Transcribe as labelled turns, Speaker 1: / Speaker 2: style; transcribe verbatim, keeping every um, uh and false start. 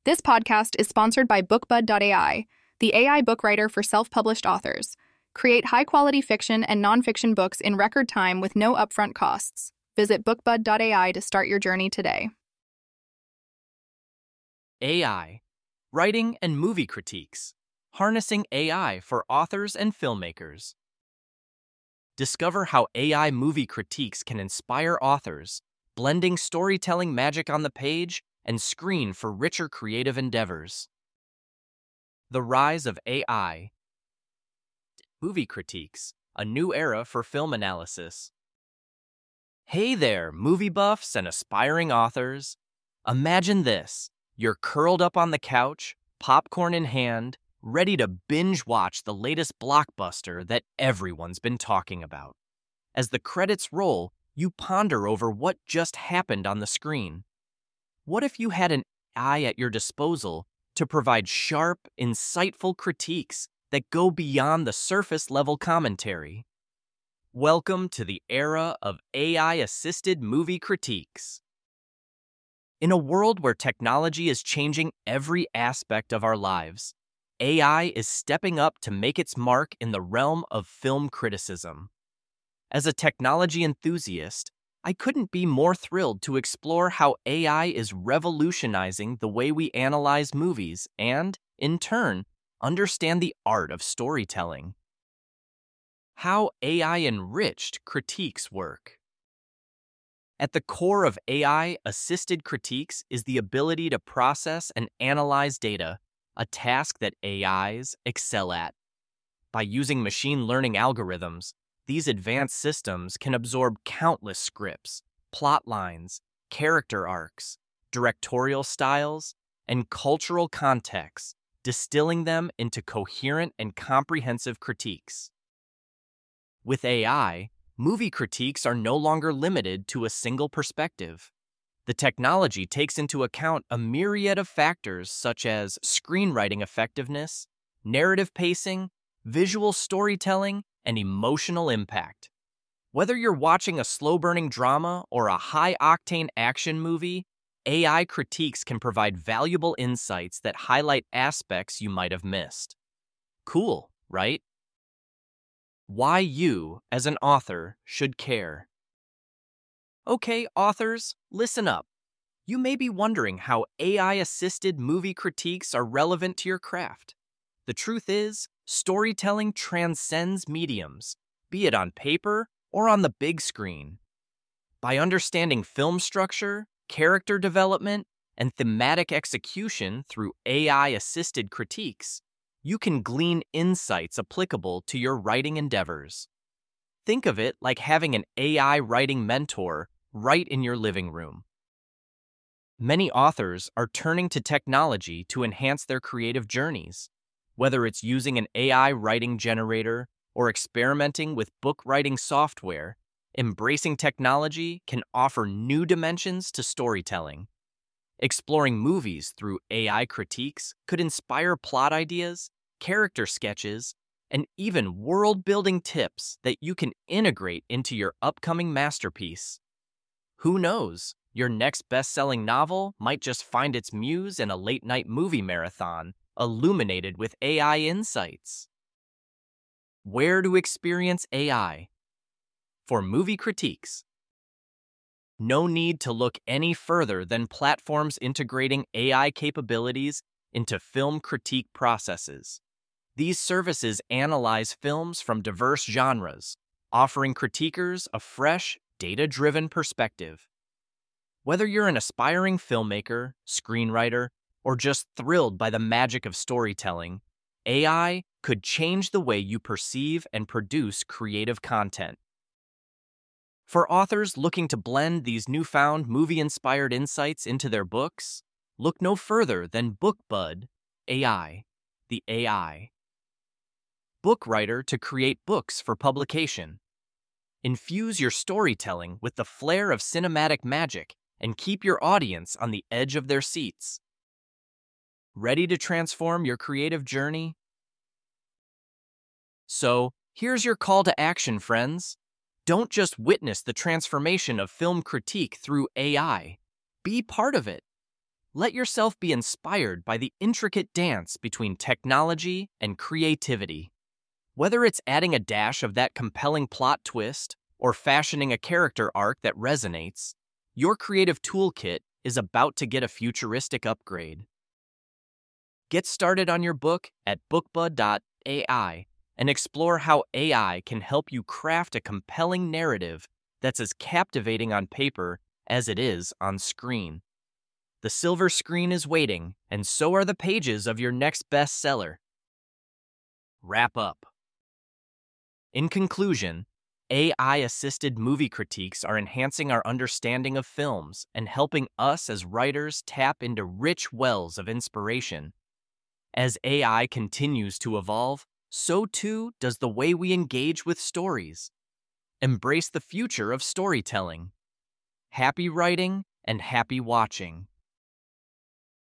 Speaker 1: This podcast is sponsored by BookBud dot A I, the A I book writer for self-published authors. Create high-quality fiction and nonfiction books in record time with no upfront costs. Visit BookBud dot A I to start your journey today.
Speaker 2: A I, Writing and Movie Critiques, Harnessing A I for Authors and Filmmakers. Discover how A I movie critiques can inspire authors, blending storytelling magic on the page and screen for richer creative endeavors. The Rise of A I. Movie Critiques, a new era for film analysis. Hey there, movie buffs and aspiring authors. Imagine this. You're curled up on the couch, popcorn in hand, ready to binge-watch the latest blockbuster that everyone's been talking about. As the credits roll, you ponder over what just happened on the screen. What if you had an A I at your disposal to provide sharp, insightful critiques that go beyond the surface-level commentary? Welcome to the era of A I-assisted movie critiques. In a world where technology is changing every aspect of our lives, A I is stepping up to make its mark in the realm of film criticism. As a technology enthusiast, I couldn't be more thrilled to explore how A I is revolutionizing the way we analyze movies and, in turn, understand the art of storytelling. How A I-enriched critiques work. At the core of A I-assisted critiques is the ability to process and analyze data, a task that A Is excel at. By using machine learning algorithms, these advanced systems can absorb countless scripts, plot lines, character arcs, directorial styles, and cultural contexts, distilling them into coherent and comprehensive critiques. With A I, movie critiques are no longer limited to a single perspective. The technology takes into account a myriad of factors such as screenwriting effectiveness, narrative pacing, visual storytelling, and emotional impact. Whether you're watching a slow-burning drama or a high-octane action movie, A I critiques can provide valuable insights that highlight aspects you might have missed. Cool, right? Why you, as an author, should care. Okay, authors, listen up. You may be wondering how A I-assisted movie critiques are relevant to your craft. The truth is, storytelling transcends mediums, be it on paper or on the big screen. By understanding film structure, character development, and thematic execution through A I-assisted critiques, you can glean insights applicable to your writing endeavors. Think of it like having an A I writing mentor right in your living room. Many authors are turning to technology to enhance their creative journeys. Whether it's using an A I writing generator or experimenting with book writing software, embracing technology can offer new dimensions to storytelling. Exploring movies through A I critiques could inspire plot ideas, character sketches, and even world-building tips that you can integrate into your upcoming masterpiece. Who knows? Your next best-selling novel might just find its muse in a late-night movie marathon, illuminated with A I insights. Where to experience A I? For movie critiques. No need to look any further than platforms integrating A I capabilities into film critique processes. These services analyze films from diverse genres, offering critiquers a fresh, data-driven perspective. Whether you're an aspiring filmmaker, screenwriter, or just thrilled by the magic of storytelling, A I could change the way you perceive and produce creative content. For authors looking to blend these newfound movie-inspired insights into their books, look no further than BookBud dot A I, the A I book writer to create books for publication. Infuse your storytelling with the flair of cinematic magic and keep your audience on the edge of their seats. Ready to transform your creative journey? So, here's your call to action, friends. Don't just witness the transformation of film critique through A I. Be part of it. Let yourself be inspired by the intricate dance between technology and creativity. Whether it's adding a dash of that compelling plot twist or fashioning a character arc that resonates, your creative toolkit is about to get a futuristic upgrade. Get started on your book at bookbud dot A I and explore how A I can help you craft a compelling narrative that's as captivating on paper as it is on screen. The silver screen is waiting, and so are the pages of your next bestseller. Wrap up. In conclusion, A I-assisted movie critiques are enhancing our understanding of films and helping us as writers tap into rich wells of inspiration. As A I continues to evolve, so too does the way we engage with stories. Embrace the future of storytelling. Happy writing and happy watching.